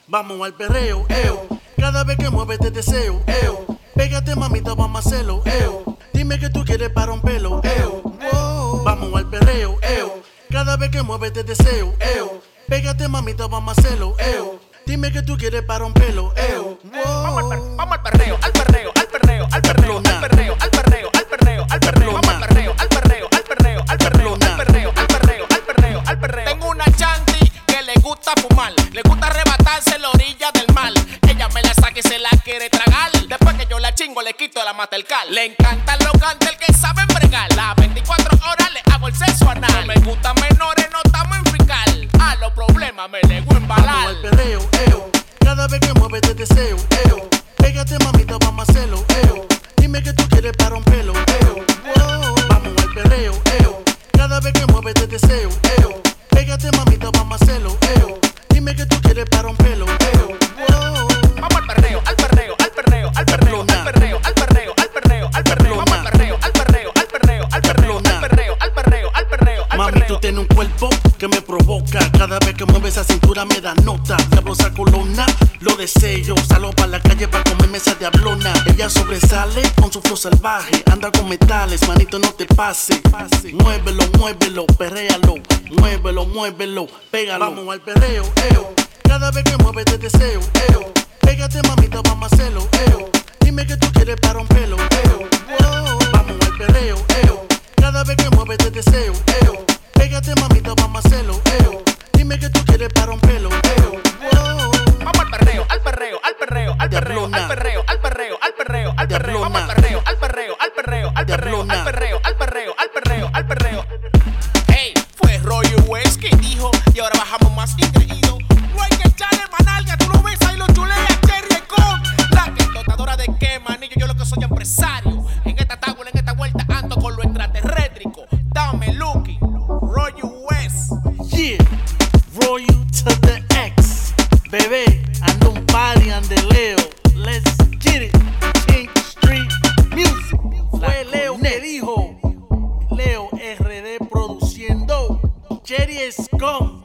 Vamos al perreo, eo. Cada vez que mueves te deseo, eo. Pégate mamita, vamos a hacerlo, eo. Dime que tú quieres para un pelo, eo. Wow. Vamos al perreo, eo. Cada vez que mueves te deseo, eo. Pégate mamita, vamos a hacerlo, eo. Dime que tú quieres para un pelo, eo. Wow. Vamos al perreo, al perreo, al perreo, al perreo, al perreo, al perreo, al perreo, al perreo. Vamos al perreo, al perreo, al perreo, al perreo, al perreo, al perreo, al perreo, al perreo. Tengo una chanti que le gusta fumar, le gusta arrebatarse en la orilla del mar. Ella me la saca y se la quiere tragar. Después que yo la chingo le quito la Mastercard. Le encantan los cantes que saben bregar. Las 24 horas le hago el sexo anal. No me gustan menores, no estamos en fiscal. A los problemas me nego embalar. Vamos al perreo, eo. Cada vez que mueves te deseo, eo. Pégate mamita, vamos a hacerlo, eo. Dime que tú quieres para un pelo, eo. Wow. Vamos al perreo, eo. Cada vez que mueves te deseo, eo. Pégate mamita, vamos a hacerlo, eo. Dime que tú quieres para un pelo, eo. Wow. Vamos al perreo, al perreo, al perreo, al perreo, al perreo, al perreo, al perreo, al perreo. Vamos al perreo, al perreo, al perreo, al perreo, al perreo, al perreo, al perreo, al Mami, perreo. tú tienes un cuerpo que me provoca. Cada vez que mueves esa cintura me da nota. Diablosa colona, lo deseo. Salgo para la calle para comerme esa diablona. Ella sobresale con su flow salvaje. Anda con metales, manito, no te pase. Muévelo, muévelo, perréalo. Muévelo, muévelo, pégalo. Vamos al perreo, eo. Cada vez que mueves te deseo, eo. Pégate mamita, vamos a hacerlo, eo. Dime que tú quieres para un pelo, eo. Wow. Vamos al perreo, eo. Cada vez que mueves te deseo, eo. Pégate mamita, vamos a hacerlo, eo. Dime que tú quieres para un pelo, eo. Wow. Vamos al perreo, al perreo, al perreo, al perreo, al perreo, al perreo, al perreo, al perreo. Vamos al perreo, al perreo, al perreo, al perreo, al perreo, al perreo, al perreo, al perreo. Hey, fue Roy West que dijo y ahora bajamos más ingreído. No hay que echarle manalga, tú lo ves ahí lo chulea Cherry con la que dotadora de qué manillo, yo lo que soy empresario. En esta tabla, en esta vuelta ando con lo extraterrétrico. Dame Lucky, Roy West. Yeah, roll you to the X. Bebé, ando un party and the Leo. Let's get it. King Street Music. Fue Leo que dijo. Leo RD produciendo. Cherry Scum.